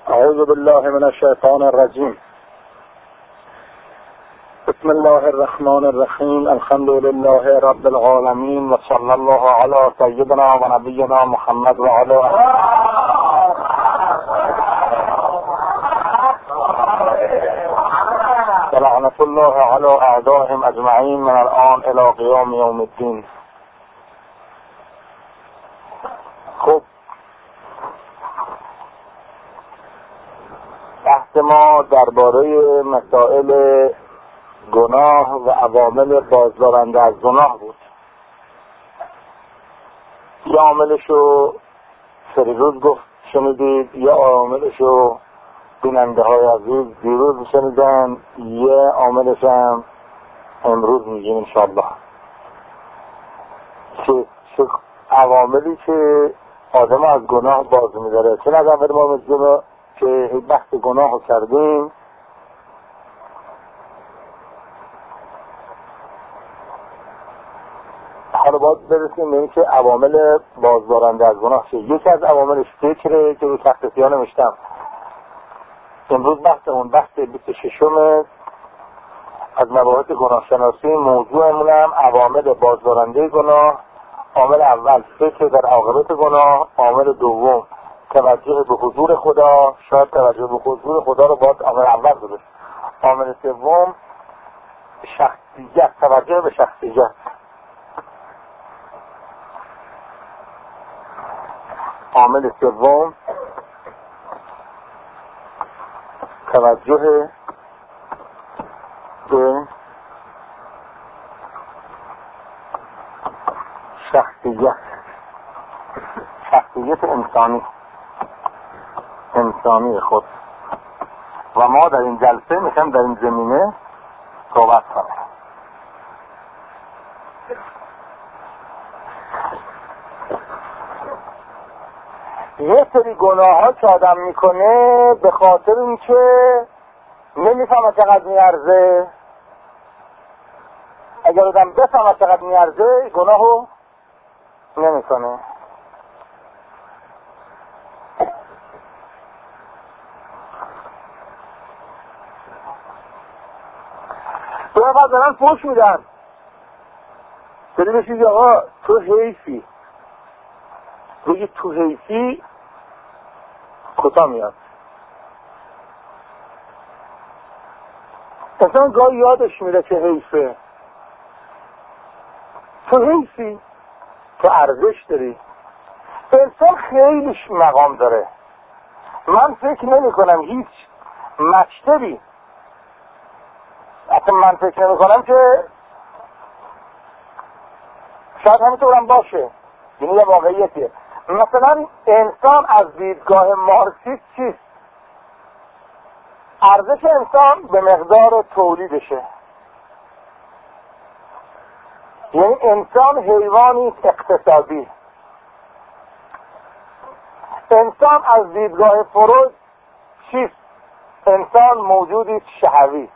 اعوذ بالله من الشیطان الرجیم. بسم الله الرحمن الرحیم. الحمد لله رب العالمین و صلی الله علی سیدنا و نبینا محمد و علی و لعنت الله علی اعدائهم اجمعین من الان الی قیام یوم الدین. خب، بحث ما درباره مسائل گناه و عوامل بازدارنده از گناه بود. یه عاملشو سریروز گفت شنیدید، یه عاملشو بیننده های عزیز دیروز شنیدن، یه عاملش هم امروز میگیم انشاءالله. چه عواملی که آدم از گناه باز میداره. چه نظر ما میگیم که بحث گناه رو کردیم، حالا باید برسیم به این که عوامل بازدارنده از گناه چه. یکی از عواملش فکره که روی تخت سیاه نوشتم. امروز بحث 26 از مباحث گناه شناسی. موضوعمون هم عوامل بازدارنده گناه. عامل اول فکر در عاقبت گناه، عامل دوم توجه به حضور خدا. شاید توجه به حضور خدا رو باید عامل اول بودش. عامل سوم شخصیت، توجه به شخصیت. عامل سوم توجه به شخصیت انسانی خود. و ما در این جلسه میخوایم در این زمینه صحبت کنیم. یه سری گناه ها که آدم میکنه به خاطر اینکه نمیفهمه چقدر میارزه. اگر آدم بفهمه چقدر میارزه گناهو نمیکنه. دو نفر دارن فوش میدن، داری بشید آقا تو حیفی، بگی تو حیفی کتا میاد. انسان گاهی یادش میره که حیفه. تو حیفی، تو ارزش داری. انسان خیلیش مقام داره. من فکر نمی کنم هیچ مکتبی، اصلا من فکر نمی کنم که، شاید همینطورم باشه، یعنی یه واقعیتیه. مثلا انسان از دیدگاه مارکسیست چیست؟ ارزش انسان به مقدار تولیدشه. یعنی انسان حیوانی اقتصادی. انسان از دیدگاه فروید چیست؟ انسان موجودی شهوی.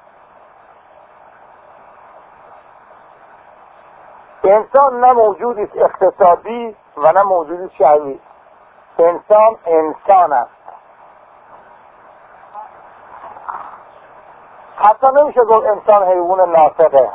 انسان نه موجودی اقتصادی و نه موجودی شهوی. انسان است. حتی نمیشه گفت انسان حیوان ناطقه.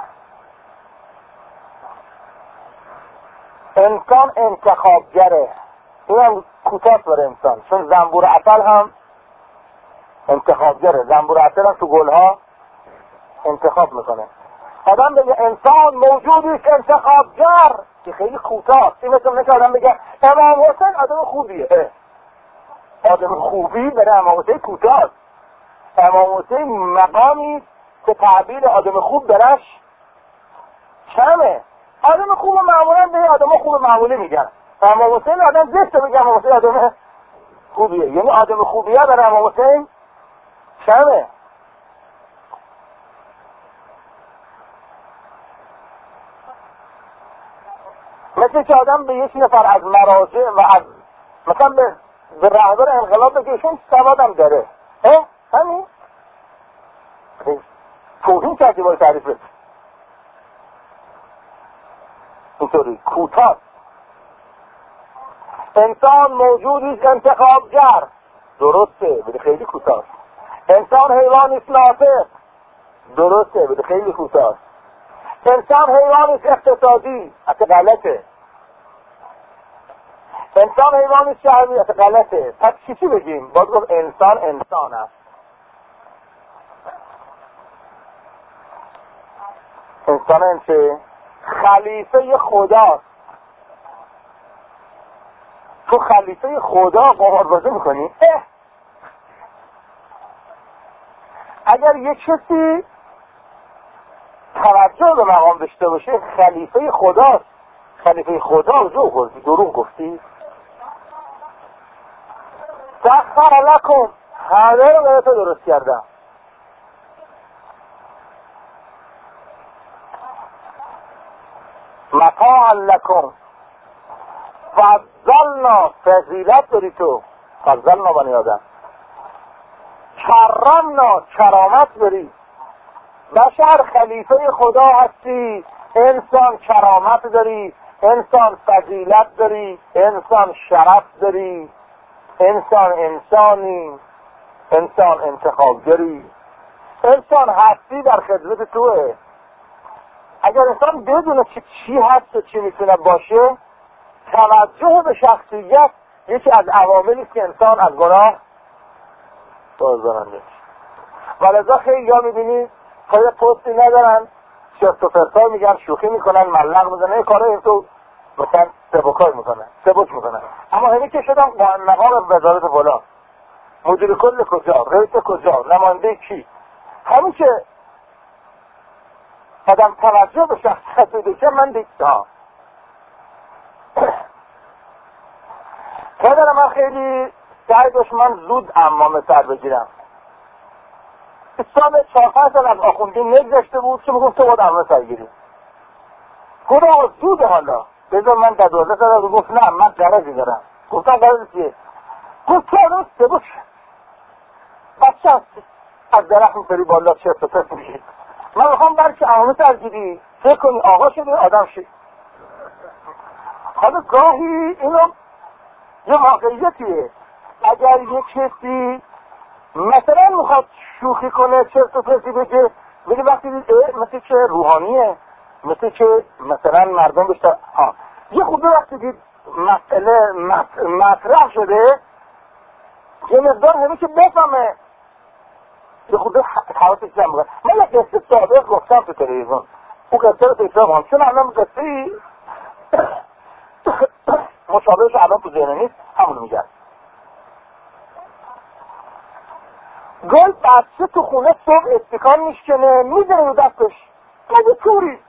انسان انتخابگره. این هم کوتاه برای انسان، چون زنبور عسل هم انتخابگره. زنبور عسل هم تو گلها انتخاب میکنه. آدم بگه انسان موجودی انتخابگر که خیلی کوتاه. این مثل که آدم بگه امام حسین آدم خوبیه. آدم خوبی برای امام حسین کوتاه. امام حسین مقامی که تعبیر آدم خوب درش کمه. آدم خوب معمولا به آدم خوب معمولی میگن. امام حسین آدم زشته بگه امام حسین آدم خوبیه. یعنی آدم خوبیه برای امام حسین کمه. مثل که آدم به یک نفر از مراجع و از مثلا به رهبر انقلاب بگه ایشون سوادم داره. همین توهین کردی باید تعریف بده. اینطوری کوتاه. انسان موجودی انتخابگر. درسته ولی خیلی کوتاه. انسان حیوانیست ناطق، درسته ولی خیلی کوتاه. انسان حیوانیست اقتصادی، اصلا غلطه. انسان حیوانیست شهری، اصلا غلطه. پس چی بگیم؟ باید گفت انسان انسان است. انسان انچه؟ خلیفه خداست. تو خلیفه خدا قماربازی میکنی؟ اگر یک کسی توجه به مقام داشته باشه خلیفه خداست. خلیفه خدا دروغ گفتی؟ سخر لکم، همه رو برای تو درست کردم. متاعا لکم، فضلنا، فضیلت داری تو، فضلنا بنی آدم. کرمنا، کرامت داری. بشر خلیفه خدا هستی، انسان کرامت داری، انسان فضیلت داری، انسان شرف داری، انسان انسانی، انسان انتخابگری، انسان هستی در خدمت توه. اگر انسان بدونه چی هست و چی میتونه باشه، توجه به شخصیت یکی از عواملی که انسان از گناه بازدارنده. ولذا خیلی ها میبینی تا یه پستی ندارن، شفت و فرسای میگن، شوخی میکنن، ملق میزنن، کاره این تو مثلا سبکای میکنن، سبک میکنن. اما همین که شدن قائم مقام وزارت فلان، مدیر کل کجا، رئیس کجا، نماینده کی، همین که آدم توجه به شخصیت بده من دیگه پدر من خیلی سعی داشت من زود عمامه سر بگیرم. سال 4-5 سال از آخوندی نگذشته بود که میگفت تو باید عمامه سر گیری. خدا زود حالا بذار من در 12 سال رو گفت نه من غرضی دارم. گفتم غرضی چیه؟ گفت تو آدم سبک بچه هستی از درخت میپری بالا چرت و پرت میشید. من میخوام برای عمامه سر گیری فکر کنی آقا شده آدم شد. حالا گاهی اینو یه واقعیتیه. اگر یک کسی مثلا میخواد شوخی کنه چرت و پرتی بگه ولی وقتی مثل که روحانیه، مثل که مثلا مردم بشتر یه خوبه وقتی دید مسئله مطرح شده یه مقدار همه که بفهمه یه خوبه حواسش جمع بگه. من یک قصه سابق گفتم تو تلویزیون، اون قصه رو تکرار کنم چون الان قصه مشابهش الان تو ذهن نیست، همونو میگم. گل بچه تو خونه صبح استکان میشکنه میزنه رو دستش مگه توری،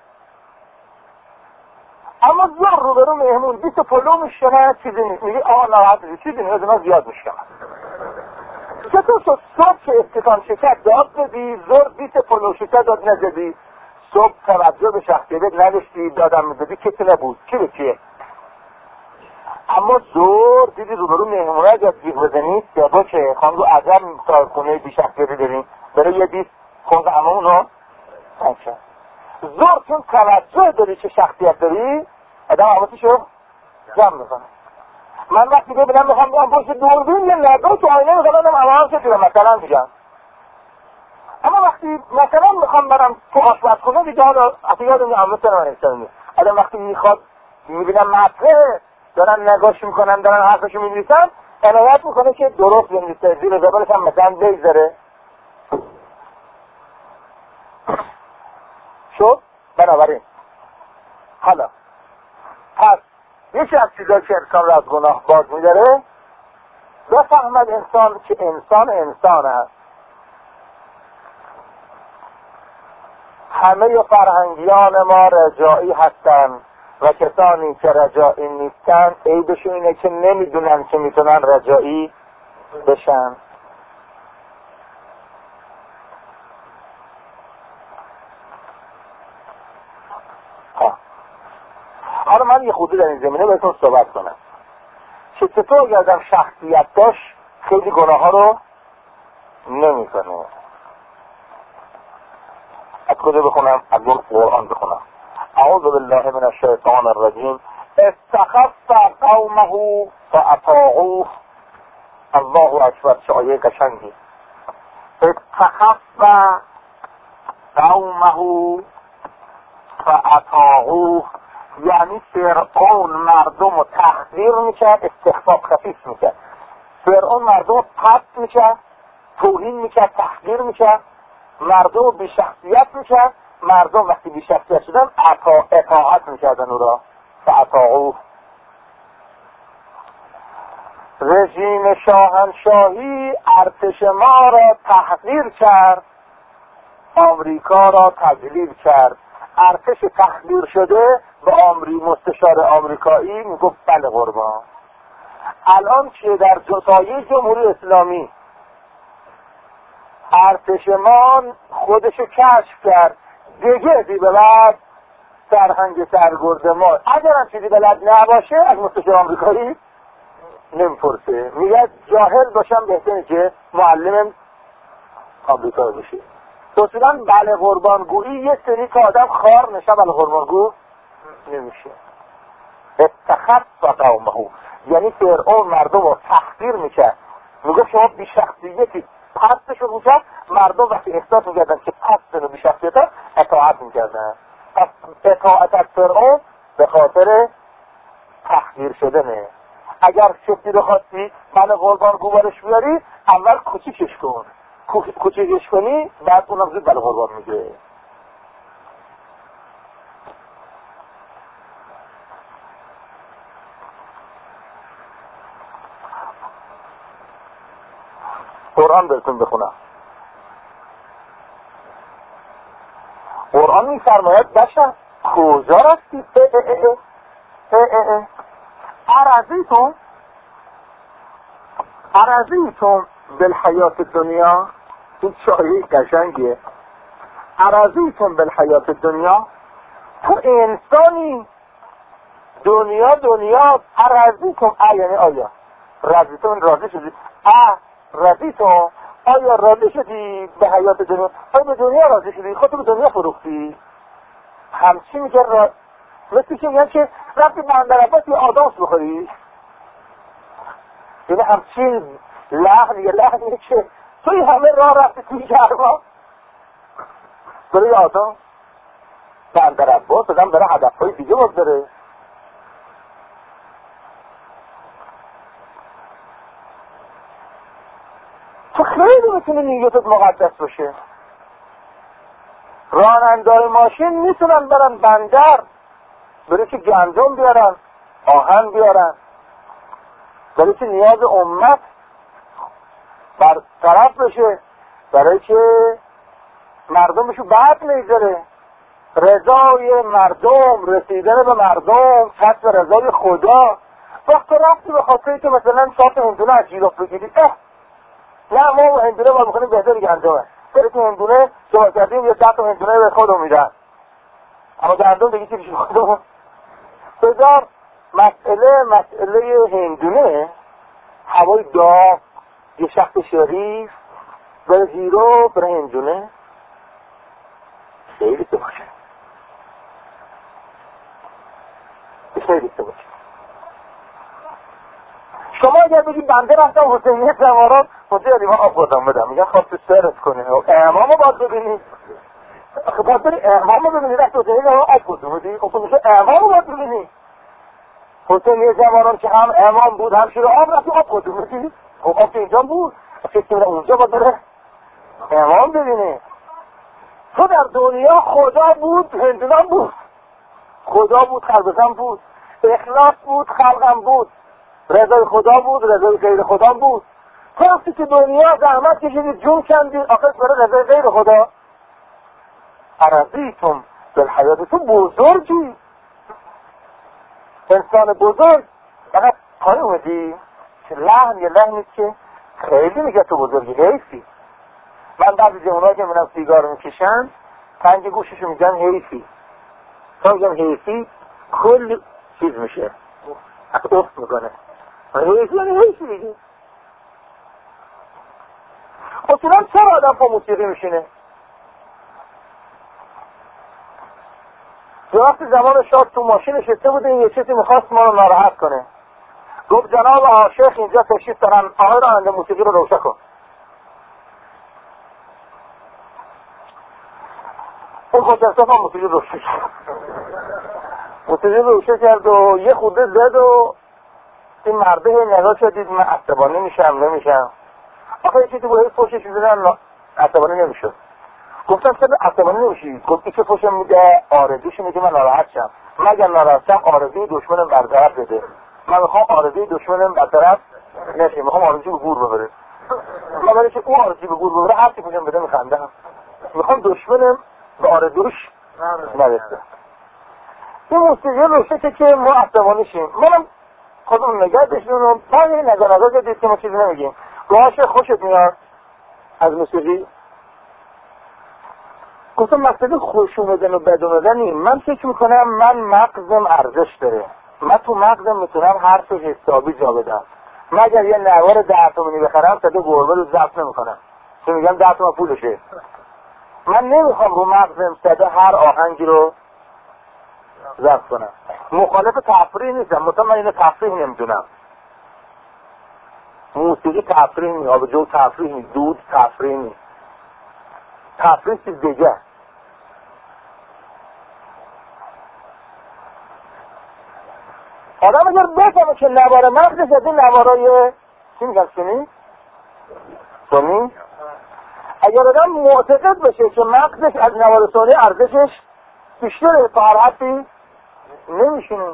اما زور رو برو مهمون 20 پلو میشکنه چیزی نیست، میگه آقا نراحت نیست چیزی نیست من زیاد میشکنم. چطور شد صبح که استکان شکر داد بدی زور 20 پلو شکر داد نزدی، صبح توجه به شخصیت نداشتی دادم میدادی کسی نبود کی به کیه، اما زور دیدی روبرو مهمونه اگر جیغ بزنید یا باشه خانگو عجب صاحب خونه بی شخصیتی داریم برای یه دیست خونگ همون رو نشه. زور چون توجه داری چه شخصیت داری آدم حواسشو جمع میکنه. من وقتی ببینم میخوام بیام پشت دوربین یه نگاه تو آینه میکنم هم چه دیگه مثلا میگم، اما وقتی مثلا میخوام برم تو آشپزخونه دیگه حالا اصلا یادم همه سنان انسانی آدم وقتی میخواد میبینم مطرحه دارن نگاش میکنن دارن حرفشو می‌نویسن عنایت میکنه که درست بنویسه زیر زبرش هم مثلا بگذاره شد. بنابراین حالا پس یکی از چیزایی که انسان را از گناه باز میداره بفهمد انسان که انسان انسان است. همه فرهنگیان ما رجائی هستند و کسانی که رجائی نیستن عیبشون اینه که نمیدونن که میتونن رجائی بشن. حالا من یه خودی در این زمینه بهتون صحبت کنم که چطور اگر آدم شخصیت داشت خیلی گناه ها رو نمی کنه. از کجا بخونم؟ از قرآن بخونم. اعوذ بالله من الشیطان الرجیم. استخف قومه فاطاعوه الله اکبر، چه آیه قشنگی. اتخذ قومه فاطاعوه، یعنی فرعون مردم رو تحقیر میکرد، استخفاف خفیف میکرد. فرعون مردم رو پست میکرد، توهین میکرد، تحقیر میکرد، مردم رو بی‌شخصیت میکرد. مردم وقتی بی‌شخصیت شدن اطاعت میکردن او را، فاطاعوه. رژیم شاهنشاهی ارتش ما را تحقیر کرد، آمریکا را تجلیل کرد. ارتش تحقیر شده به مستشار آمریکایی میگفت بله قربان. الان که در سایه جمهوری اسلامی ارتش ما خودشو کشف کرد، دیگه دی به بعد سرهنگ سرگرد ما اگر هم چیزی بلد نباشه از مستشار آمریکایی نمیپرسه، میگه جاهل باشم بهتره که معلم آمریکایی بشه. اصولا بله قربانگویی یه سری که آدم خار نشه بله قربانگو نمیشه. اتخذ قومه، یعنی فرعون مردم رو تحقیر میکرد، میگه شما بی‌شخصیتی، پستشو میکرد. مردم وقتی احساس میکردن که پستن و بی‌شخصیتن اطاعت میکردن. پس اطاعت از فرعون به خاطر تحقیر شدنه. اگر شکلی رو خواستی من قربانگو برش بیاری، اول کوچیکش کن، کوچیکش کنی بعد اونم زود بله قربان میگه. قرآن براتون بخونم. قرآن میفرماید بشر کجا رفتی؟ ارزیتون بالحیات دنیا. این چایی قشنگیه. ارزیتون بالحیات دنیا، تو انسانی، دنیا ارزیتون، یعنی آیا رضیتون راضی شدی؟ رضیتون، آیا راضی شدی به حیات دنیا؟ آیا به دنیا راضی شدی؟ خودتو به دنیا فروختی؟ همچی میگه مثل که میگن که رفتی بندر عباس یه آدامس بخوری، یعنی همچین لحنیه که توی همه راه رفتی توی گرما برای آدم بندر عباس. آدم برای هدفهای دیگه باز داره. تو خیلی میتونی نیتت مقدس باشه. راننده‌های ماشین میتونن برن بندر، برای که گندم بیارن، آهن بیارن، برای که نیاز امت برطرف بشه، برای که مردمشو بعد میگذاره. رضای مردم، رسیدن به مردم، کسب رضای خدا. وقت رفتی به خاطری که مثلا 4 تا هندونه از جیرافت بگیری، نه ما هندونه باید بخونیم بهتر گندمه، برای که هندونه شما کردیم یه 10 تا هندونه به خودم میدن، اما گندم دیگه چی بشه خودم. بذار مسئله هندونه، هوای داغ، یه شخص شریف برای زیرو برای هندونه خیلی سباشه، خیلی سباشه. شما اگر بگید بنده رفتم حسینیه سواران حسین علی من آب بردم بدم، میگن خواب تو سرت کنه امامو باید ببینید، باید بری امامو ببینید. رفت حسینیه سواران آب بردم بدید، خب میشه امامو باید ببینید. حسینیه سواران که هم امام بود هم شیر آب رفت آب بردم بدید، خب آب که اینجا بود، فکر میره اونجا باید بره امام ببینید. تو در دنیا خدا بود، هندونم بود، خدا بود، خلقم بود، اخلاص بود، خلقم بود، رضای خدا بود، رضای غیر خدا بود. تو وقتی که دنیا زحمت کشیدی، جون کندی، آخرش برای رضای غیر خدا. ارزیتم بالحیات، تو بزرگی، انسان بزرگ. فقط پای اومدی که یه لحنیست که خیلی میگه تو بزرگی، حیفی. من بعضی جمعونایی که میرم سیگار میکشن پنج گوششو میگن حیفی، تا میگم حیفی کل چیز میشه، افت میکنه. حیفی یعنی حیفی دیگه. اصولا چرا آدم با موسیقی میشینه؟ یه وقتی زمان شاد تو ماشین نشسته بوده، یه چیزی میخواست ما رو ناراحت کنه، گفت جناب عاشق اینجا تشریف دارن، آقای راننده موسیقی رو روشن کن. اون خودشتاف هم موسیقی روشن کرد، موسیقی روشن کرد و یه خورده زد و این مرده نگاه شدید من عصبانی نمیشم. آخه یه چیزی باید فوشش میدونن عصبانی نمیشد. گفتم چرا عصبانی نمیشی؟ گفت این که فوشم میده آرزوش میده من ناراحت شم، مگر ناراحت شم آرزوی دشمنم برطرف بده. من میخوام آرزوی دشمنم برطرف نشه، میخوام آرزوی به گور ببره. من برای که اون آرزوی به گور ببره هرچی فوشم بده میخندم، میخوام دشمنم به آرزوش نرسه. این موسیقی روشه که ما عصبانی شیم. منم خودم نگاه داشتیم و بعد این نگاه جدید که ما چیزی نمیگیم. گاهش خوشت میاد از موسیقی؟ گفتم مقصد خوش اومدن و بد اومدن نیم. من فکر میکنم من مغزم ارزش داره، من تو مغزم میتونم حرف حسابی جا بدم. مگر یه نوار 10 تومانی بخرم صدا گربه رو ضبط نمیکنم چون میگم 10 تومن پولشه. من نمیخوام رو مغزم صدا هر آهنگی رو ضبط کنم. مخالف تفریح نیستم، مثلا من اینو تفریح نمیدونم. موسیقی تفریح نیست، آبجو تفریح نیست، دود تفریح نیست. تفریح چیز دیگه. آدم اگر بفهمه که نوار مغزش از این نوارای چی میگن سنی؟ اگر آدم معتقد بشه که مغزش از نوار سنی ارزشش بیشتره تا هر حدی نمیشونه.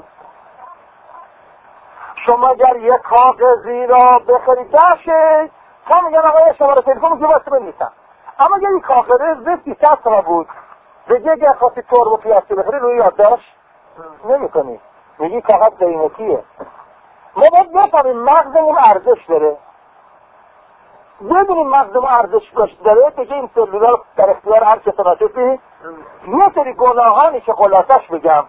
شما اگر یک کاغذی را بخرید داشته تا میگن آقای شماره تلفن که واسه بنویسم، اما اگر این کاغذ 300 تومن بود بگی اگر خواستی ترب و پیاستی بخری روی یادداشت نمی‌کنی، میگی کاغذ قیمتیه. ما باید بفهمیم مغزمون ارزش داره، بدونیم مغزمون ارزش داره که این سلولار در اختیار هر کس ناطقی. یه سری گناهانی که خلاصش بگم،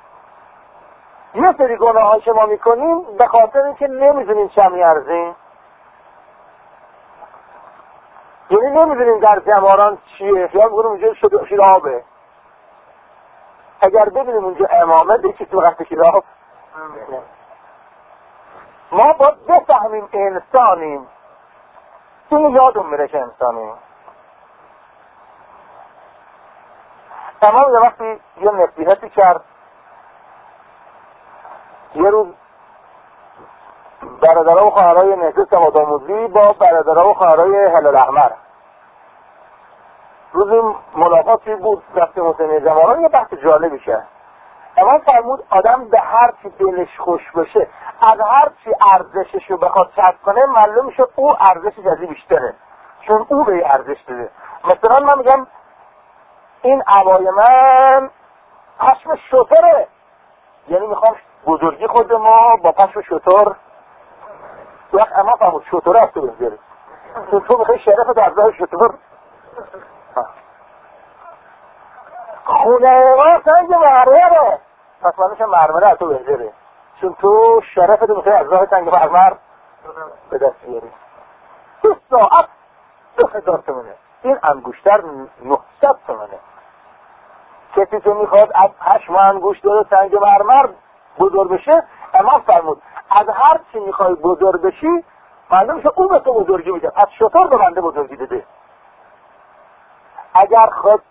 یه سری گناهانی که ما میکنیم به خاطر اینکه نمیدونیم چه میارزیم، یعنی نمیدونیم در جماران چیه، خیال میکنیم اونجا شیرابه. اگر ببینیم اونجا امامه دیگه تو وقت شیراب. ما باید بفهمیم انسانیم، این یادم میره که انسانیم. امام یه وقتی یه نصیحتی کرد. یه روز برادرها و خواهرای نهضت سوادآموزی با برادرها و خواهرای هلال احمر روزی ملاقاتی بود دست حسینی جمالان، یه بحث جالبی کرد. امام فرمود آدم به هر چی دلش خوش بشه، از هر چی ارزشش رو بخواد چسب کنه، معلوم میشه او ارزشش از این بیشتره، چون او به ارزش داره. مثلا من میگم این عبای من پشم شتره، یعنی میخوام بزرگی خود ما با پشم شتر. وقت اما فرمود شتره از تو بزرگی، چون تو میخوای شرفت از راه شتر. خونه ما سنگ مرمره، پس منش مرمره از تو بهتره، چون تو شرفت میخوای از راه سنگ مرمر به دست بیاری. 2 ساعت 2000 تومنه، این انگشتر 900 تومنه. کسی که میخواد از پشم انگشتر سنگ مرمر بزرگ بشه، امام فرمود از هر چی میخوای بزرگ بشی معلوم میشه او به تو بزرگی میده، پس شطور به بنده بزرگی داده. اگر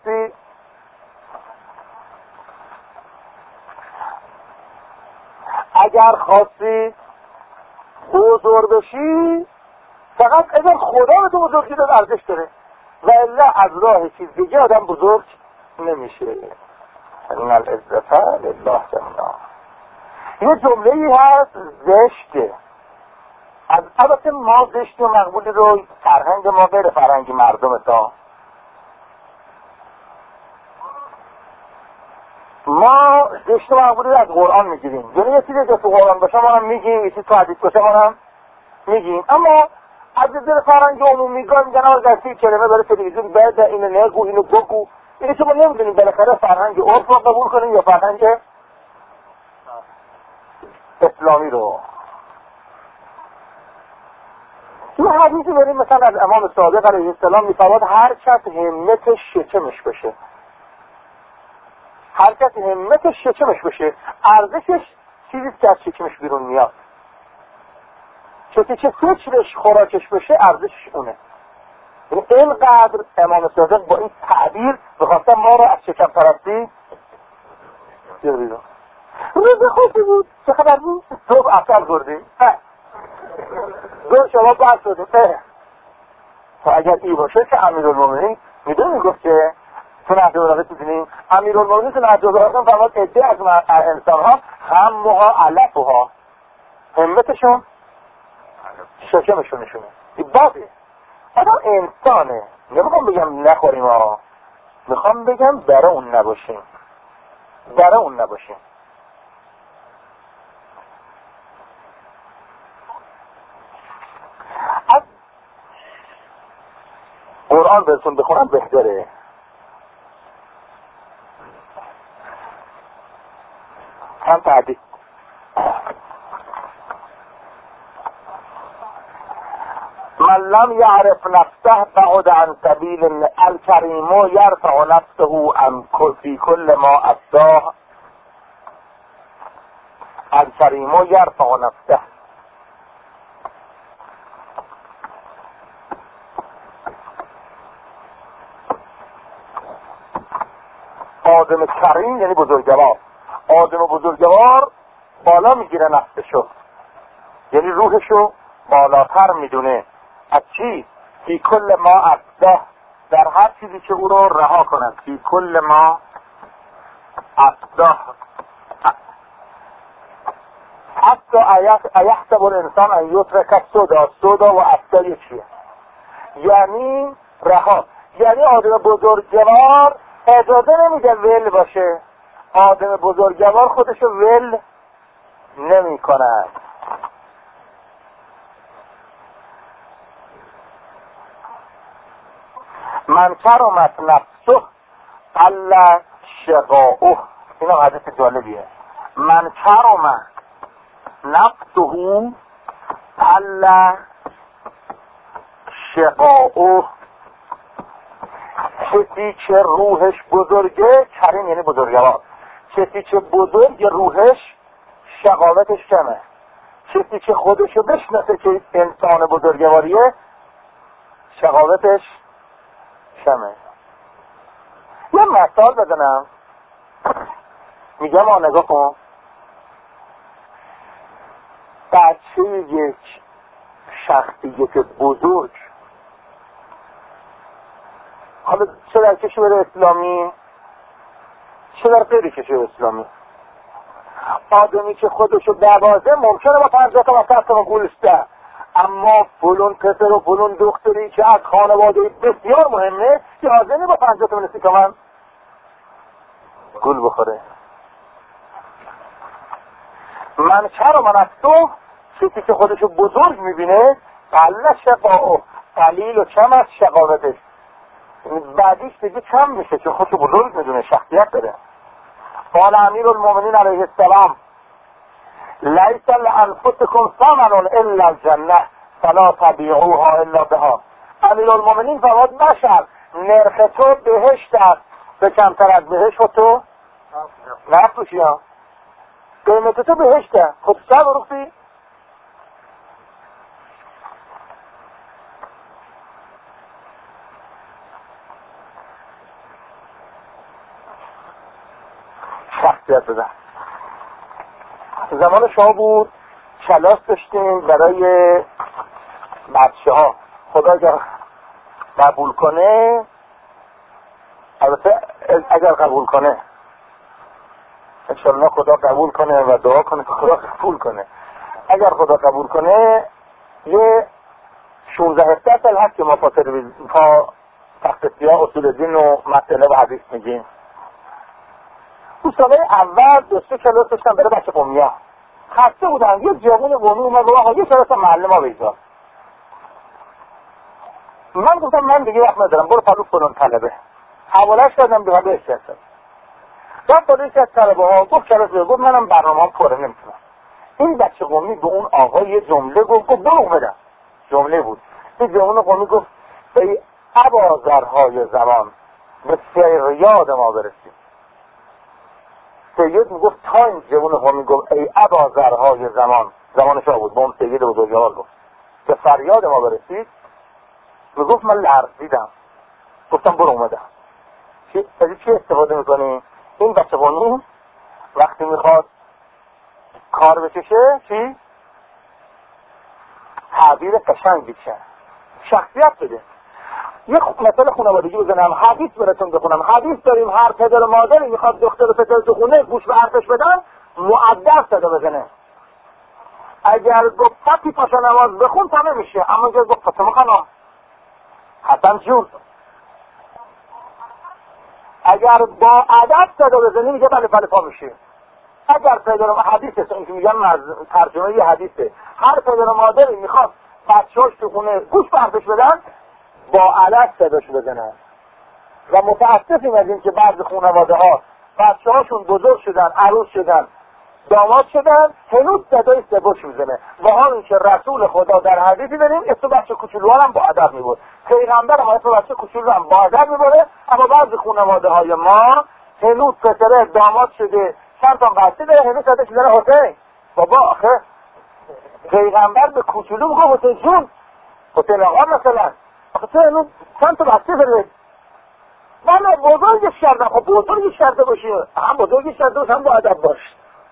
خواستی بزرگ بشی، فقط اگر خدا به تو بزرگی داد ارزش داره، و الا از راه چیز دیگه آدم بزرگ نمیشه. این العزت لله جميعا. یه جمله‌ای هست زشته، البته ما زشت و مقبولی رو فرهنگ ما غیر فرهنگ مردم تا ما زشت و مقبولی رو از قرآن میگیریم، یعنی یه چیزی که تو قرآن باشه ما هم میگیم، یه چیزی تو حدیث باشه ما هم میگیم، اما از دل فرهنگ عمومی میگن آقا دستی کلمه برای تلویزیون بعد اینو نگو اینو بگو، اینو که ما نمیدونیم بالاخره فرهنگ عرف رو قبول کنیم یا فرهنگ اسلامی رو. این حدیثی داریم مثلا از امام صادق علیه السلام میفرماد هر کس همتش شکمش بشه، هر کس همتش شکمش بشه، ارزشش چیزی که از شکمش بیرون میاد. کسی که فکرش خوراکش بشه ارزشش اونه. یعنی اینقدر امام صادق با این تعبیر بخواستن ما رو از شکم پرستی بیاریدن. روز خوشی بود. چه خبر بود؟ صبح اصل بردیم. دور شما باید شدیم. تا اگر ای باشه که امیرالمومنین میدونی گفت که تو نهج البلاغه می‌بینیم امیرالمومنین تو نهج البلاغه فرمود عده از انسان‌ها همها علفها، همتشون شکمشونشونه. این بازه. آدم انسانه. نمیخوام بگم نخوریم ها، میخوام بگم برای اون نباشیم، برای اون نباشیم. از قرآن برسون بخونم بهتره. هم تعدید من لم يعرف نفسه بعد عن سبيل الكريم يرفع نفسه عن في كل ما أفداه الكريم يرفع نفسه. آدم کریم یعنی بزرگوار. آدم بزرگوار بالا میگیره نفسشو، یعنی روحشو بالاتر میدونه. از چی؟ فی کل ما افداه، در هر چیزی که او رو رها کند. فی کل ما افداه. حتی ایحسب الانسان ان یترک سودا و افداه چیه؟ یعنی رها. یعنی آدم بزرگوار اجازه نمیده ول باشه. آدم بزرگوار خودشو ول نمی کند. من کرمت نفسه قل شقاؤه. این حدیث جالبیه. من کرمت نفسه قل شقاؤه. کسی که روحش بزرگه، کریم یعنی بزرگوار، کسی که بزرگ روحش شقاوتش کمه. کسی که خودشو بشناسه که انسان بزرگواریه شقاوتش کمه. یه مثال بزنم. میگم نگاه کن، بچه یک شخصیت بزرگ، حالا چه در کشور اسلامی چه در غیر کشور اسلامی، آدمی که خودشو دوازه ممکنه با 50 تا وسط تا گولسته، اما فلون پسر و فلون دختری که از خانواده بسیار مهمه که آدمی با 50 تا منسی که من گول بخوره. من چرا من از تو کسی که خودشو بزرگ میبینه قلل شقاؤه، قلیل و کم از شقاوتش، بعدیش دیگه کم میشه چون خودشو بزرگ میدونه، شخصیت داره. قال امیرالمومنین علیه السلام لیس لانفسکم ثمن الا الجنه فلا تبیعوها الا بها. امیرالمومنین فرمود بشر نرخ تو بهشت است، به کمتر از بهشت تو نفروشی ها. قیمت تو بهشته، خود سر بروختی. شخصیت بزن. زمان شما بود کلاس داشتیم برای بچه ها. خدا اگر قبول کنه، البته اگر قبول کنه انشالله خدا قبول کنه و دعا کنه که خدا قبول کنه. اگر خدا قبول کنه یه 16-17 سال هست که ما پا تخت سیاه اصول دین و مسئله و حدیث میگیم. تو ساله اول 2-3 کلاس داشتم برای بچه قومیا. خسته بودن. یه جوان قومی اومد گفت آقا یه کلاس معلم ما بگذار. من گفتم من دیگه وقت ندارم، برو پلو فلان طلبه. حواله‌اش دادم به قبل اشتراک. بعد با یکی از طلبه ها گفت کلاس گفت منم برنامه‌ام پره نمیتونم. این بچه قومی به اون آقا یه جمله گفت برو بدم. جمله بود. این جوان قومی گفت ای ابازرهای زمان به فریاد ما برسید. سید میگفت تا این جوان قومی گفت ای ابازرهای زمان، زمان شاه بود، با اون سید بزرگوار گفت که فریاد ما برسید، میگفت من لرزیدم. گفتم برو اومدم. از چی استفاده میکنی؟ این بچه‌بانی وقتی میخواد کار بکشه چی؟ تعبیر قشنگ بیچن، شخصیت بده. یه مثال خانوادگی بزنم، حدیث براتون بخونم. حدیث داریم هر پدر و مادری میخواد دختر و پسر تو خونه گوش به حرفش بدن، مؤدب صدا بزنه. اگر گفت فتی پاشا نماز بخون تمام میشه، اما اگر گفت فاطمه خانم، حسن جون، اگر با ادب صدا بزنی میگه بله بله پا میشه. اگر پدر و حدیثه، این که میگم ترجمه یه حدیثه، هر پدر و مادری میخواد بچه‌هاش تو خونه گوش به حرفش بدن، با علت صداش بزنن. و متاسفیم از این که بعض خانواده ها بچه‌هاشون بزرگ شدن، عروس شدن، داماد شدن، هنوز صدای سبوش میزنه. با حالی که رسول خدا در حدیثی داریم اسم بچه کوچولو هم با ادب میبرد، پیغمبر هم اسم بچه کوچولو هم با ادب میبره. اما بعض خانواده های ما هنوز پسره داماد شده، چند تا بچه داره، هنوز صداش میزنه حسین. بابا آخه پیغمبر به کوچولو میگه حسین جون، حسین آقا مثلا. آخه تو هنوز چند تا بچه داره. من بزرگش کردم. خب بزرگش کرده باشی، هم بزرگش کرده باش، هم با ادب باش،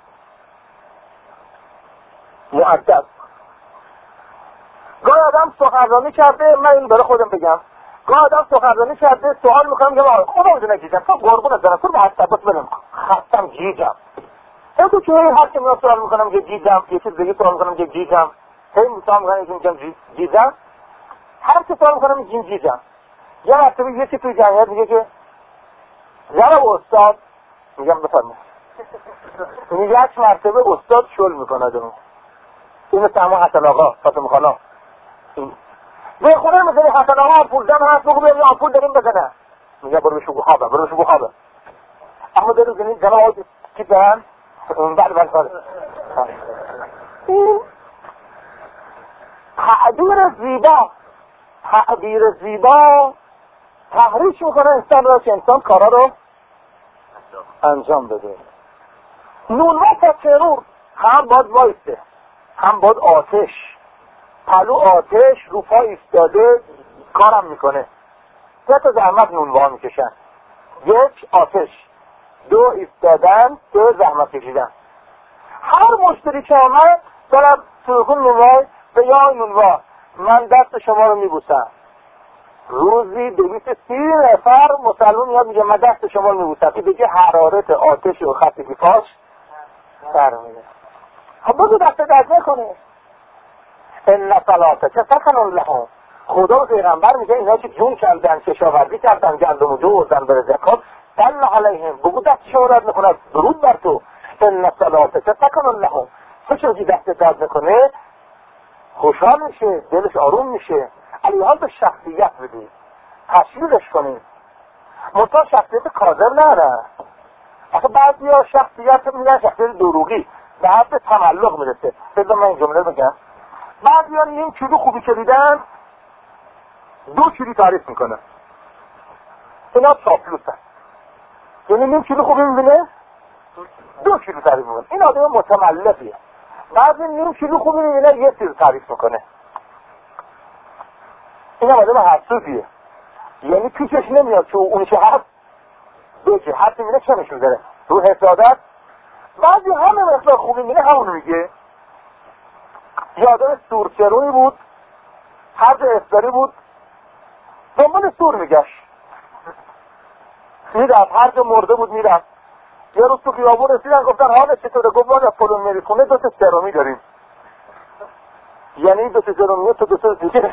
مؤدب. گاه آدم سخنرانی کرده، من این برای خودم بگم، گاه آدم سخنرانی کرده سوال میکنم که خدا میدونه گیجم، تو قربونت برم، تو معصبت بلم خستم گیجم. تو که هر که میاد سوال میکنم که گیجم، یه چیز دیگه سوال میکنم که گیجم، هی میتونم میکنم که گیجم، هر که سوال میکنم گیجم. یه مرتبه یکی توی جمعیت میگه که جناب استاد، میگم بفرمایید، میگه یک مرتبه استاد شل میکنه دونو این مثل همه حسن آقا، فاطمه خانم، به خونه مثل حسن آقا آمپول زن هست، بگو بیاری آمپول داریم بزنه، میگه برو بشو خوابه، برو بشو خوابه. اما داریم زنید جناب آقا کی دارن؟ بله این تعبیر زیبا تحریش میکنه انسان را که انسان کارا رو انجام بده. نونوا تا ترور، هم باید وایسته، هم باید آتش، پلو آتش رو پا ایستاده کارم میکنه. سه تا زحمت نونوا میکشن، یک آتش، دو ایستادن، سه زحمت کشیدن. هر مشتری که آمد دارم سرکون نونوا به یا نونوا من دست شما رو میبوسم. روزی 230 نفر مسلمان یاد میگه من دست شما رو میبوسم، که بگه حرارت آتش و خفگی پاش سر میده. خب بگو دست درد نکنه. ان صلاته چه سکن لهم، خدا و پیغمبر میگه اینا که جون کردن، کشاورزی کردن، گندم و جو بردن بر زکات، صل علیهم، بگو دست شما رد نکنه، درود بر تو. ان صلاته چه سکن لهم، تو چون دست درد نکنه خوشحال میشه، دلش آروم میشه. علیحال به شخصیت بدید، تشویقش کنید. منطقه شخصیت کاذب نه. اصلا بعضی ها شخصیت میگن شخصیت دروغی به حد تملق میرسه. بذار من این جمله بگم، بعضی ها نیم کیلو خوبی که دیدن 2 کیلو تعریف میکنه، اینا چاپلوسن. یعنی نیم کیلو خوبی میبینه 2 کیلو تعریف میکنه، این آدم متملقیه. بعضی نیم کیلو خوبی میبینه 1 کیلو تعریف میکنه، این آدم حسودیه. یعنی پیشش نمیاد که اون چه هست دوچه حتی میبینه چه نشون داره رو حسادت. بعضی همه مثلا خوبی میبینه همونو میگه. یادم سورچرونی بود، هر جا افطاری بود دنبال سور میگشت، میرفت هر جا مرده بود میرفت. یه روز تو خیابون رسیدن گفتن حالا چطوره؟ گفت ما فلان میری خونه 2 تا سرومی داریم. یعنی 2 تا سرومی تو 2 تا دیگه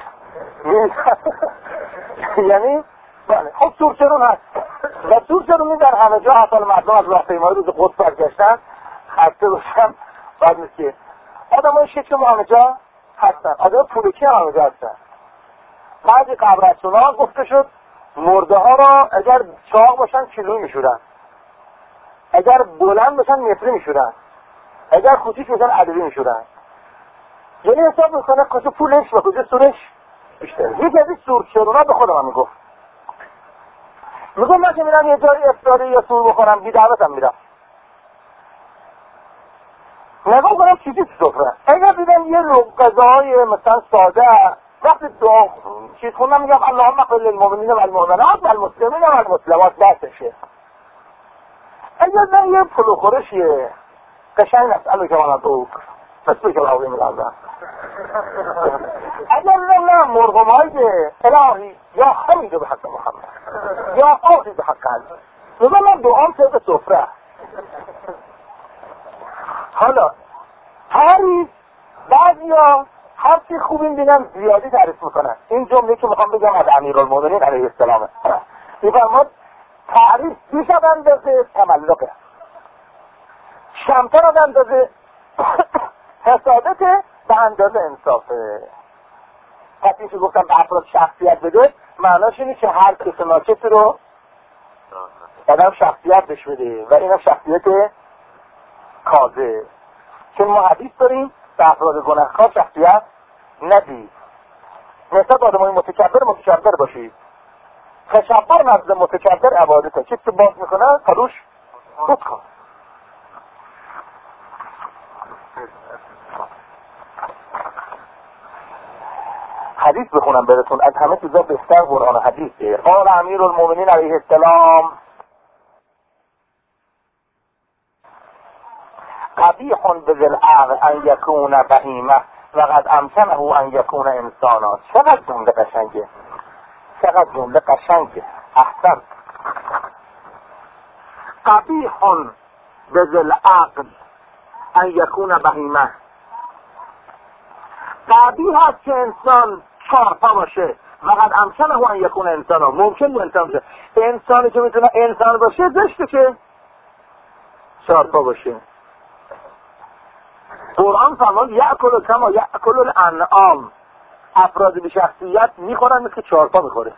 یعنی بله. خب سورچرون هست و سورچرونی در همه جا هست. مردم از راهپیمایی روز قدس برگشتن خسته باشن، بعد نیست که آدم های شکل همه جا هستن، آدم پولکی همه جا هستن. بعضی قبرستون ها گفته شد مرده ها را اگر چاق باشن کیلویی میشورن، اگر بلند باشن متری میشورن، اگر کوچیک باشن عددی میشورن. یعنی حساب میکنه کجا پولش و کجا سورش بیشتره. یکی از این سورچرونا به خودم هم میگفت، من که میرم یه جایی افطاری یا سور بخورم بی دعوتم میرم. نگاه کنم چیزی تو سفره. اگر دیدم یه غذاهای مثلا ساده، وقتی دعا چیز خوندم میگم اللهم اغفر للمؤمنین والمؤمنات والمسلمین والمسلمات دستشه. اگر من یه پلو خورشیه قشنگ نسألو که من تو مثل که العظیم العظم. اگر نه مرغم های الهی یا حمیدو به حق محمد یا آخی به حق علی نظر من دعام طبق سفره. حالا تعریف بعضی ها هر چی خوب این بینم زیادی تعریف میکنن. این جمله که میخوام بگم از امیرالمومنین علیه السلام میفرماد تعریف بیش از اندازه تملقه، کمتر از اندازه حسادت، به اندازه انصافه. پس این که گفتم به افراد شخصیت بده معناش اینه که هر کس ناکسی رو آدم شخصیت بش بده و اینم شخصیت کاذب. چون ما حدیث داریم به افراد گناهکار شخصیت ندید. نسبت آدمای متکبر باشید. تشبر نزد متکبر عبادته. چیزی که باز میکنه پروش بود کن. حدیث بخونم براتون، از همه چیزا بهتر قرآن حدیثه. قال امیرالمومنین علیه السلام قبیح بذی العقل ان یکون بهیمه و قد امکنه ان یکون انسانا. چقدر جمله قشنگه، چقدر جمله قشنگه. احسن. قبیح بذی العقل ان یکون بهیمه. قبیح هست که انسان چارپا باشه و قد امکنه ان یکون انسانا. ممکن بود انسان باشه. انسانی که میتونه انسان باشه زشته که چارپا باشه. قرآن فرمان یأکل کما یأکل الانعام. افراد بی شخصیت میخورن مثل چارپا میخوره.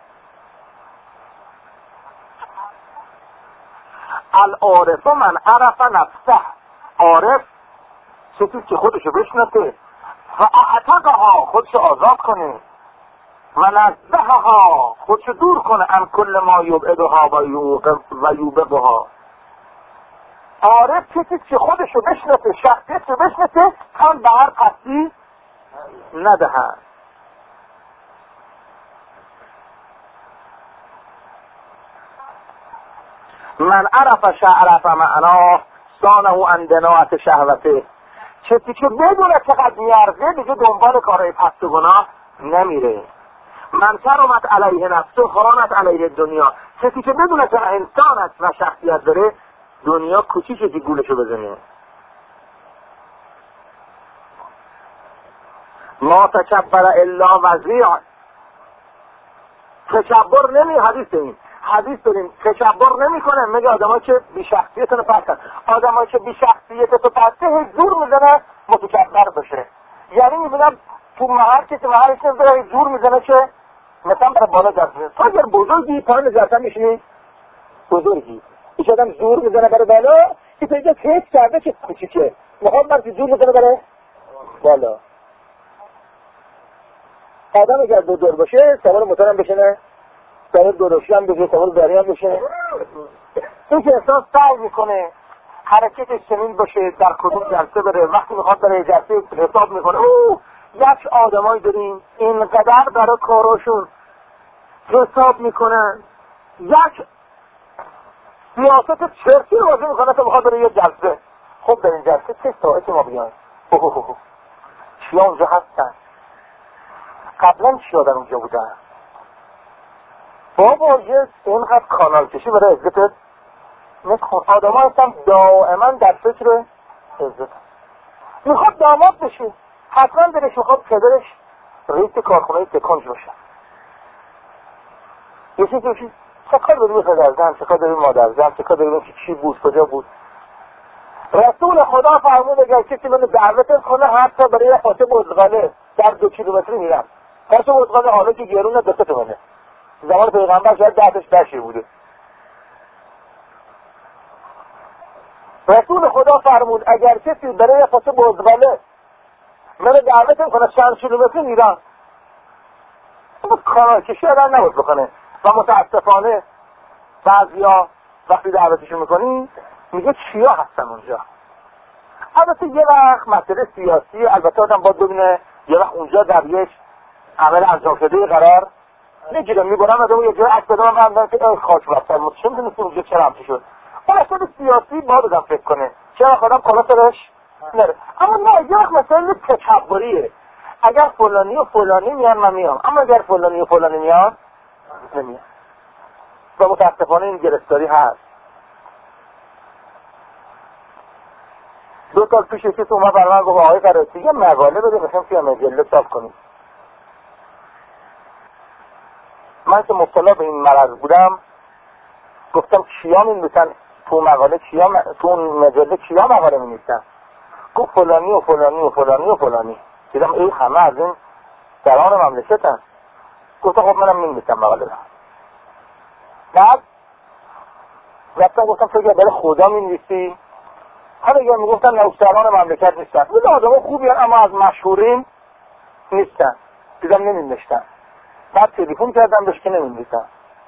العارف من عرف نفسه. عارف چیزی که خودشو بشناسه و اعتقها خودشو آزاد کنه و نزدهها خودشو دور کنه عن کل ما یبعدها و یوبقها. عارف کسی که خودشو بشناسه، شخصیتشو بشناسه، هم به هر قصدی ندهد. من عرف شعرف معناه سانه عن دناعت شهوته. کسی که بدونه چقدر میارزه دیگه دنبال کارهای پست و گناه نمیره. من کرمت علیه نفسه خانت علیه دنیا. کسی که بدونه که انسان است و شخصیت داره دنیا کوچیکه که گولشو بزنه. ما تکبر الا وزیع. تکبر نمی حدیث داریم تکبر نمی کنه مگه آدمایی که بی شخصیتونو پستن. آدمایی که بی شخصیتتو پسته زور میزنه متکبر بشه. یعنی میبینم تو محل کسی محلش نمیداره زور میزنه که مثلا برای بالا جرسه. تو اگر بزرگی پایین جرسه میشنی بزرگی ایش آدم زور میزنه برای بالا که تو اینجا تیست کرده که کوچیکه میخواد برای زور میزنه برای بالا. آدم اگر دور باشه سوار موتورم بشنه، سوار دورشی هم بشه، سوار داری هم بشه. این که احساس سعی میکنه حرکتش چنین باشه در کدوم جلسه بره. وقتی میخواد برای جلسه حساب میکنه یک آدمایی داریم اینقدر برای کاراشون حساب میکنن، یک سیاست چرکی رو بازی میکنه تا بخواد برای یه جلسه. خب در این جلسه چه ساعتی ما بیان؟ چیا اونجا هستن؟ قبلا چیا در اونجا بودن؟ بابا یه اینقدر کانال کشی برای عزتت نکن. آدم ها هستن دائما در فکر عزت. میخواد داماد بشه، حتما دلش میخواد پدرش رئیس کارخونه تکنج باشه. یه چیزی چه کار داریم پدرزن، چه کار داریم مادرزن، چه کار داریم که چی بود کجا بود. رسول خدا فرمود اگر کسی منو دعوت کنه حتی برای قاطع بزغاله در 2 کیلومتری میرم. قاطع بزغاله حالا که گرونه 2 تومنه. زمان پیغمبر شاید 10 بوده. رسول خدا فرمود اگر کسی برای قاطع بزغاله منو دعوت کنه چند کیلومتری میرم. اما کانال کشی آدم نباید بکنه. و متاسفانه بعضیا وقتی دعوتشون میکنی میگه چیا هستن اونجا. البته یه وقت مسئله سیاسی البته آدم باید ببینه یه وقت اونجا در یک عمل انجام شده قرار نگیره، میبرم آدم یه جای عکس بدم هم که ای خاک بستر چه میدونستی اونجا چرا همچی شد. اون مسئله سیاسی باید آدم فکر کنه چرا آدم کلا سرش نره. اما نه یه وقت مسئله تکبریه، اگر فلانی و فلانی میان من میام، اما اگر فلانی و فلانی میان نمیان. و متاسفانه این گرفتاری هست. 2 سال پیش یکی اومد برای من گفت آقای قرائتی یه مقاله بده بخوام توی مجله چاپ کنیم. من که مبتلا به این مرض بودم گفتم کیا می‌نویسن تو مقاله، تو مجله کیا مقاله می‌نویسن؟ گفت فلانی و فلانی و فلانی و فلانی. دیدم ای همه از این دران مملکتن. گفتم خب منم می‌نویسم مقاله. بعد رفتم گفتم تو برای خدا می‌نویسی؟ حالا اگر میگفتن نوشتران مملکت نیستن، این آدم خوبی هستن اما از مشهورین نیستن. دیدم نمی‌نوشتن. بعد تلفن کردم بهش که نمی‌نویسن.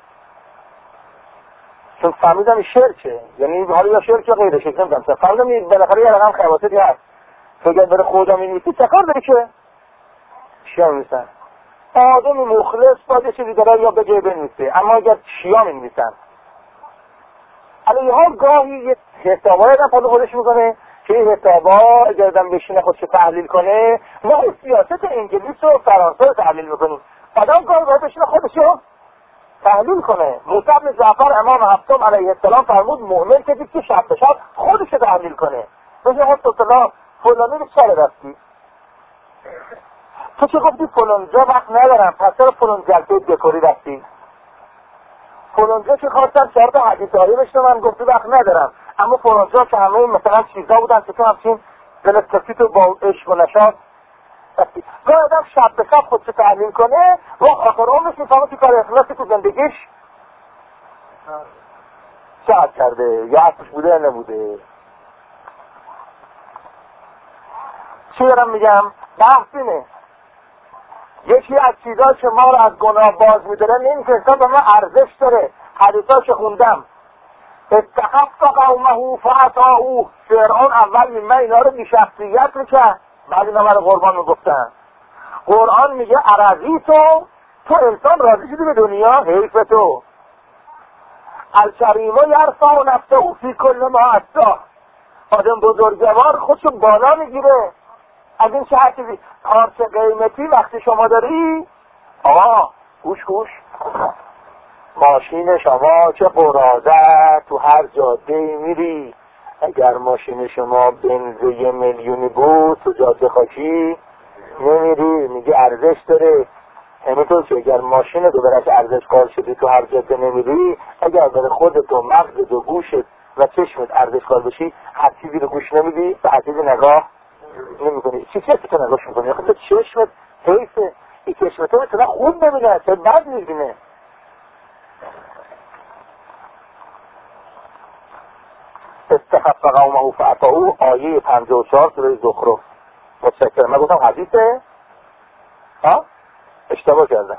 چون فهمیدم این شرکه، یعنی حالا یا شرک یا غیره شرک نمی‌دونم. فهمیدم این بالاخره یه رقم خواصی هست. تو اگر برای خدا می‌نویسی چه کار داری که؟ چیا می‌نویسن؟ آدم مخلص باید یه چیزی داره یا بگه بنویسه، اما اگر چیا می‌نویسن؟ علیها گاهی یه حسابایی آدم پاس خودش میکنه که این حسابا اگر آدم بشینه خودش تحلیل کنه، ما سیاست انگلیس و فرانسه رو تحلیل میکنیم. آدم گاهی باید بشینه خودشو تحلیل کنه. موسی بن جعفر امام هفتم علیه السلام فرمود مؤمن کسی که شب به شب خودشو تحلیل کنه. بشه خود اصلا فلانی رو چرا رفتی؟ تو چه گفتی فلانجا وقت ندارم پس چرا فلان جلسه دکوری رفتی؟ فلانجا که خواستم شرط حدیثایی بشنم گفتی وقت ندارم، اما فلانجا که همه مثلا چیزا بودن که تو همچین دلستفید و با عشق و نشاط رفتی. گاه آدم شب به شب خودشو تحلیل کنه و آخر عمرش میفهمه که کار اخلاصی تو زندگیش چقدر کرده یا حقش بوده یا نبوده. چی دارم میگم؟ بحث اینه یکی از چیزا که ما رو از گناه باز میداره این که انسان به ما ارزش داره. حدیثاش خوندم استخف قومه فعطاؤه، فرعون اول من اینا رو بی شخصیت میکرد، بعد اینا رو قربان میگفتن. قرآن میگه عرضی تو انسان راضی شدی به دنیا، حیف تو. الکریم یرفع نفسه فی کل ما عصا، آدم بزرگوار خودشو بالا میگیره از این چه هر چیزی. پارچه قیمتی وقتی شما داری آقا گوش ماشین شما چه قراضه تو هر جاده میری، اگر ماشین شما بنز 1 میلیونی بود تو جاده خاکی نمیری، میگه ارزش داره. همینطور که اگر ماشین تو برش ارزش قائل شدی تو هر جاده نمیری، اگر برای خودت و مغزت و گوشت و چشمت ارزش قائل بشی هر چیزی رو گوش نمیدی و هر چیزی نگاه نمی‌کنی. چی تو نگاش می‌کنی؟ آخه تو چشمت حیفه، این چشمت رو مثلا خوب نمی‌بینه، چه بد می‌بینه. استخف قومه فعطاؤه، آیه 54 سوره زخرف. متشکرم. من گفتم حدیثه؟ اشتباه کردم.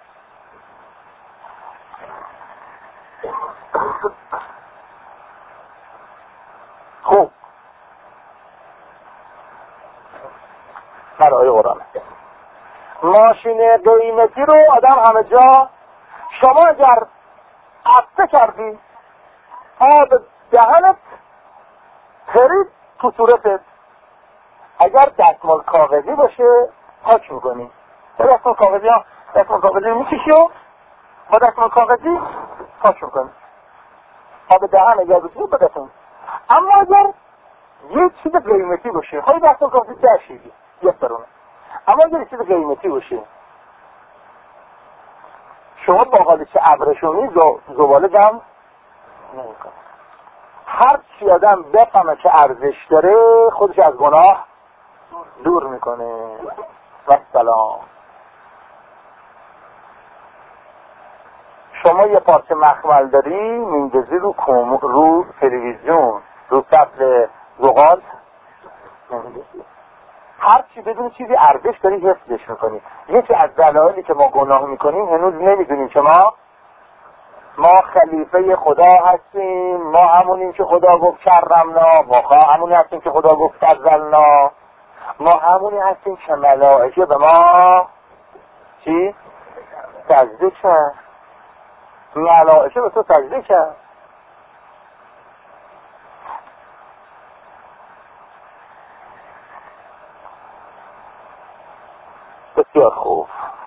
خوب برای قرآن ماشین قیمتی رو آدم همه جا، شما اگر عطسه کردی آب دهنت پرید تو صورتت، اگر دستمال کاغذی باشه پاک میکنی. با دستمال کاغذی میکشی و با دستمال کاغذی پاک میکنی. آب دهن اگر بسید با دستمال. اما اگر یه چیز قیمتی باشه خواهی دستمال کاغذی درشیدی یک برونه، اما اگر یه چیز قیمتی باشه شما با قالیچه ابرشونی زباله دم نمیکنه. هر چی آدم بفهمه که ارزش داره خودش از گناه دور میکنه. و سلام. شما یه پارچه مخمل داری میندازی رو تلویزیون، رو سطل زغال نمیندازی. هر چی بدون چیزی ارزش داری حفظش میکنی. یکی از دلایلی که ما گناه میکنیم هنوز نمیدونیم که ما ما خلیفه خدا هستیم، ما همونیم که خدا گفت کرمنا، ما همونی هستیم که خدا گفت فضلنا، ما همونی هستیم که ملائکه به ما چی؟ سجده کرد، ملائکه به تو سجده کرد. بسیار خوب.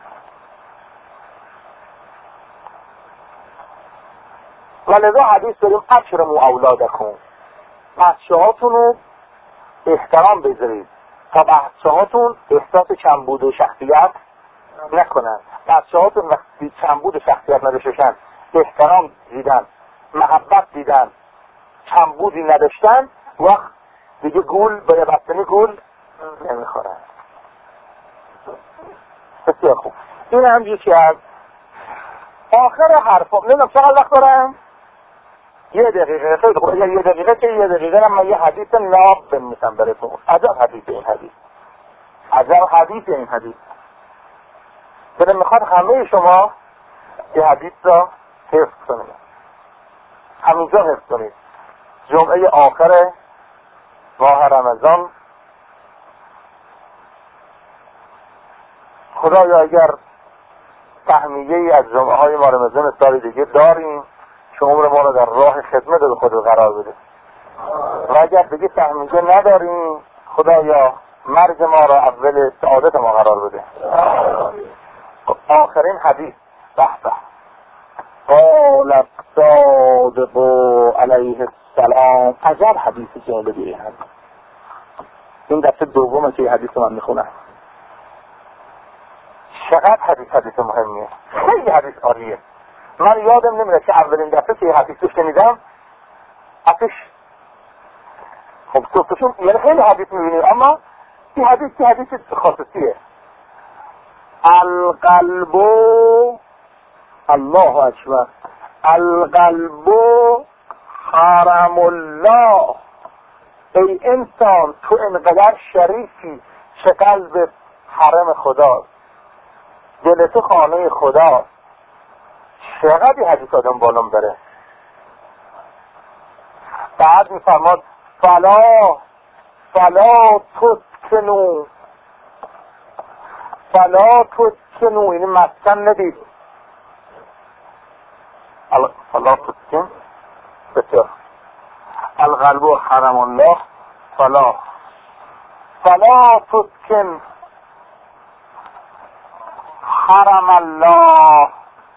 ولذا حدیث داریم اکرموا اولادکم، بچه هاتون رو احترام بذارید تا بچه هاتون احساس کمبود و شخصیت نکنن. بچه هاتون وقتی کمبود و شخصیت نداشتن، احترام دیدن، محبت دیدن، کمبودی نداشتن، وقت دیگه گول با یه بستنی گول نمیخورن. بسیار خوب. این هم یکی از آخر حرفا. نمیدونم چقدر وقت دارم؟ 1 دقیقه. خیلی خوب. اگر 1 دقیقه که 1 دقیقه من یه حدیث ناب بنویسم براتون. عجب حدیث این حدیث. عجب حدیث این حدیث. دلم میخواد همه شما یه حدیث را حفظ کنید. همینجا حفظ کنید. جمعه آخر ماه رمضان. خدایا اگر فهمیه ای از جمعه های ما رمضان سال دیگه داریم که عمر ما رو در راه خدمت به خود قرار بده، و اگر دیگه فهمیه نداریم خدایا مرگ ما را اول سعادت ما قرار بده. آخرین حدیث. به به. قال الصادق علیه السلام. عجب حدیث جالبی هست. این دفعه دومه که حدیث من میخونم. چقدر حدیث مهمیه. خیلی حدیث عالیه. من یادم نمیاد که اولین دفعه که حدیث رو شنیدم آتش خب صوتشون یعنی خیلی حدیث میبینید، اما این حدیث خاصیه. القلب الله اکبر، القلب حرم الله. ای انسان تو انقدر شریفی که قلب حرم خداست، دل تو خانه خداست. چقدر این حدیث آدم بالام بره. بعد میفرماد فلا تسکنو، یعنی مسکن ندید. فلا تسکن. بسیار. القلب حرم الله. فلا تسکن حرم الله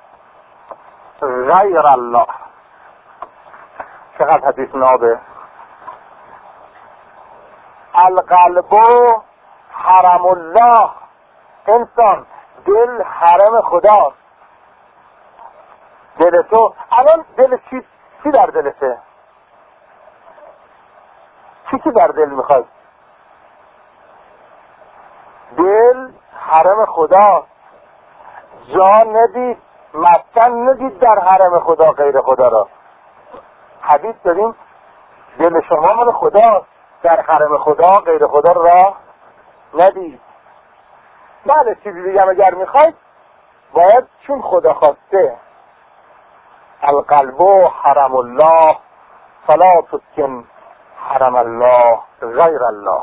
غیر الله. چقدر حدیث نابه. القلب حرم الله. انسان دل حرم خداست. دل تو الان دل چی در دلته؟ چی در دل میخواد؟ دل حرم خداست. جا ندید، مسکن ندید در حرم خدا غیر خدا را. حدیث داریم دل شما مال خداست، در حرم خدا غیر خدا را ندید. بله چیزی دیگه هم اگر میخواید باید چون خدا خواسته. القلب حرم الله فلا تسکن حرم الله غیر الله.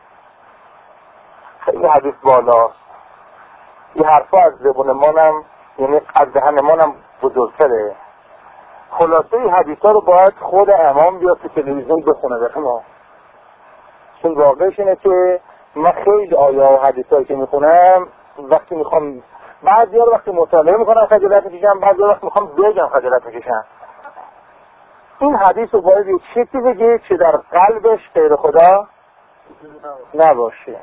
خیلی حدیث بالاست. این حرفا از زبون منم، یعنی از دهن منم بزرگتره. خلاصه این حدیثا رو باید خود امام بیاد تو تلویزیون بخونه به ما. چون واقعش اینه که من خیلی آیه و حدیثایی که میخونم وقتی میخوام، بعضی ها وقتی مطالعه میکنم خجالت میکشم، بعضی ها وقتی میخوام بگم خجالت میکشم. این حدیث رو باید یه چیزی بگید که در قلبش غیر خدا نباشه.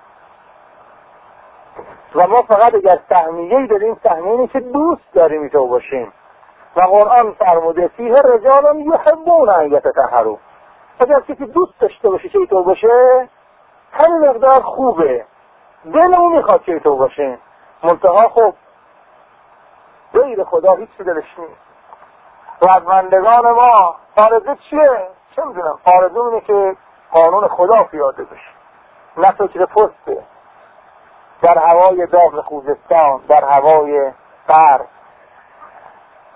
و ما فقط اگر سهمیه‌ای داریم، سهمیه اینه که دوست داریم اینطور باشیم. و قرآن فرموده فیه رجال یحبون ان یتطهروا. اگر کسی دوست داشته باشه که اینطور باشه، همین مقدار خوبه. دلمون میخواد که اینطور باشه. منتها خب غیر خدا هیچ چیزی دلش نیست. رزمندگان ما آرزو چیه؟ چه میدونم، آرزو اینه که قانون خدا پیاده بشه، نه فکر پسته. در هوای داغ خوزستان، در هوای برف،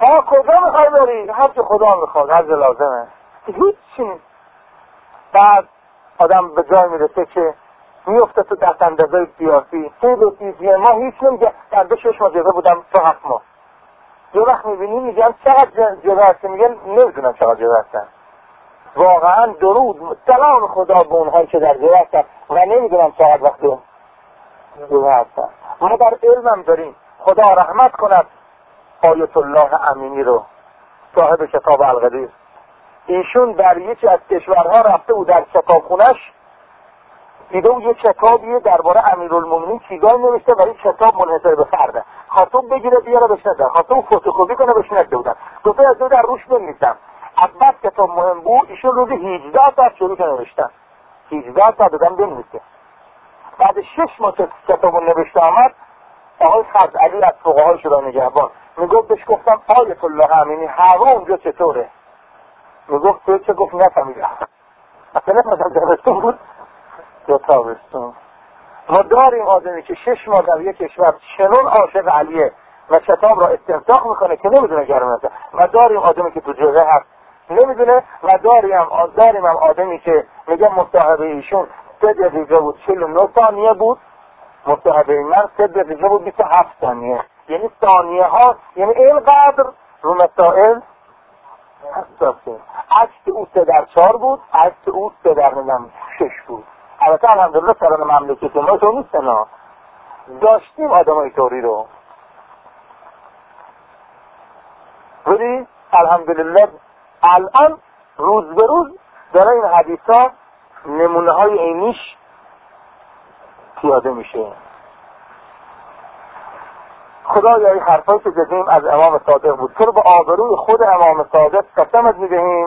ها کجا میخوای بری؟ هر چی خدا میخواد، هر چی لازمه، هیچی. بعد آدم به جای میرسه که میفته تو دست اندازه سیاسی. ما هیچ نمیگه در 6 ماه جزا بودم تو 7 ماه. یه وقت میبینی میگن چقدر جزا هستی، میگن نمیدونم چقدر جزا هستن. واقعا درود سلام خدا به اونهایی که در جزا هستن و نمیدونم چقدر وقت جزا هستن. ما در علمم داریم. خدا رحمت کند آیت الله امینی رو، صاحب کتاب القدیر. ایشون در یکی از کشورها رفته بود، در کتابخونش دیده بود یه کتابیه درباره امیرالمومنین چیزایی نوشته ولی کتاب منحصر به فرده. خواستم بگیره بیاره بشنده، خواستم فتوکپی کنه بشنده بودن. گفته از دو در روش بنویسم. اول کتاب مهم بود، ایشون روزی 18 ساعت شروع که نوشتن. 18 ساعت دادن بنویسه. بعد 6 ماه که کتابو نوشته آمد، آقای خزعلی از فقهای شورای نگهبان میگفت بهش گفتم آیت الله امینی هوا اونجا چطوره؟ میگفت تو چه؟ گفت نفهمیدم. اصلا نفهمیدم تابستون بود یا تابستون. ما داریم آدمی که 6 ماه در یک کشور چنون عاشق علیه و کتاب را استنساخ میکنه که نمیدونه گرمه. و داریم آدمی که تو جزه هست نمیدونه. و داریم هم آدمی که میگه مصاحبه ایشون 3 دقیقه بود 49 ثانیه بود، مصاحبه من 3 دقیقه بود 27 ثانیه. یعنی ثانیه ها، یعنی اینقدر رو مسائل حساسه. عکس او 3/4 بود، عکس او 3/6 بود. البته الحمدلله سران مملکت ما تو نیستن، داشتیم آدمای طوری رو، ولی الحمدلله الان روز به روز داره این حدیثا نمونه های عینیش پیاده میشه. خدایا این حرفایی که زدیم از امام صادق بود، تو رو به آبروی خود امام صادق قسمت میدهیم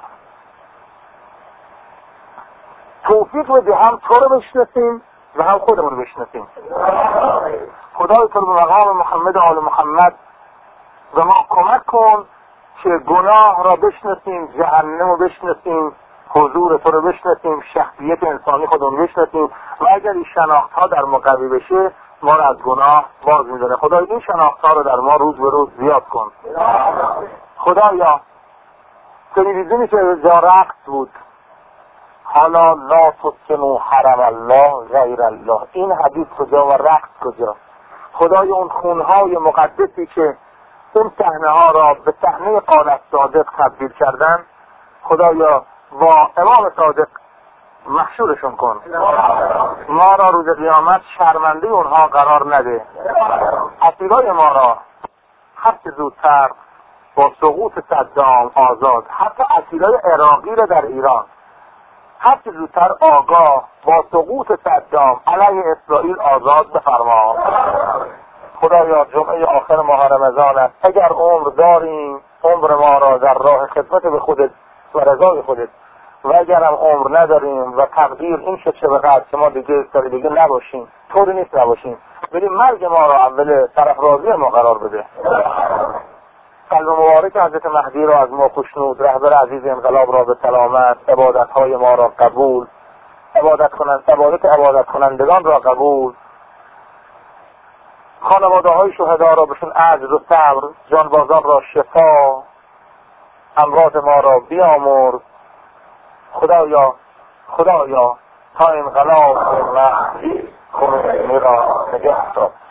توفیق بده هم تو رو بشناسیم و هم خودمون رو بشناسیم. خدای تو رو به مقام محمد و آل محمد و ما کمک کن که گناه را بشناسیم، جهنم رو بشناسیم، حضور تو رو بشناسیم، شخصیت انسانی خودمون بشناسیم و اگر این شناخت ها در ما قوی بشه ما رو از گناه باز می‌داره. خدای این شناخت ها رو در ما روز به روز زیاد کن. خدایا تلویزیونی که جا رقص بود، حالا لا تسکنوا حرم الله غیر الله، این حدیث کجا و رقص کجا؟ خدای اون خونهای مقدسی که اون صحنه ها را به صحنه قالت صادق تبدیل کردن، خدایا با امام صادق محشورشون کن. ما را روز قیامت شرمنده اونها قرار نده. اسیرای ما را هر چه زودتر با سقوط صدام آزاد، حتی اسیرای عراقی را در ایران هر چه زودتر آگاه با سقوط صدام علیه اسرائیل آزاد بفرما. خدایا جمعه آخر ماه رمضان است، اگر عمر داریم عمر ما را در راه خدمت به خودت و رضای خودت، و اگر هم عمر نداریم و تقدیر این شد چه بقدر که ما دیگه سال دیگه نباشیم، طوری نیست نباشیم، بریم مرگ ما را اول سرافرازی ما قرار بده. قلب مبارک حضرت مهدی را از ما خوشنود، رهبر عزیز انقلاب را به سلامت، عبادت‌های ما را قبول، عبادت کنندگان را قبول، خانواده‌های شهدا را بهشون اجر و صبر، جانبازان را شفا، امراض ما را بیامرز. خدایا تا انقلاب مهدی خمینی را نگه دار.